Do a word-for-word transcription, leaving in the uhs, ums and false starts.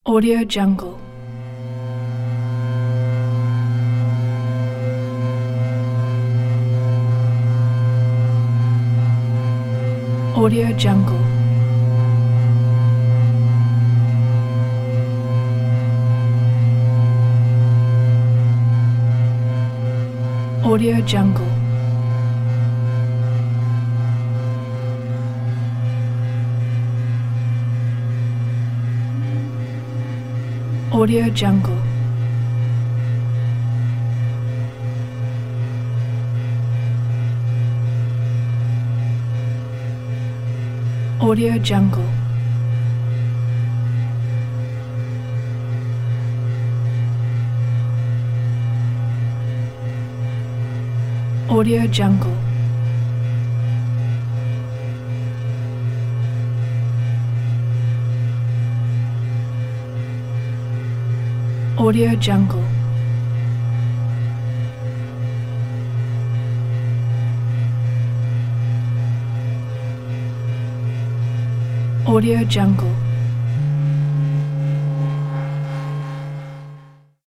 Audio Jungle. Audio Jungle. Audio Jungle. Audio Jungle. Audio Jungle. Audio Jungle. Audio Jungle. Audio Jungle.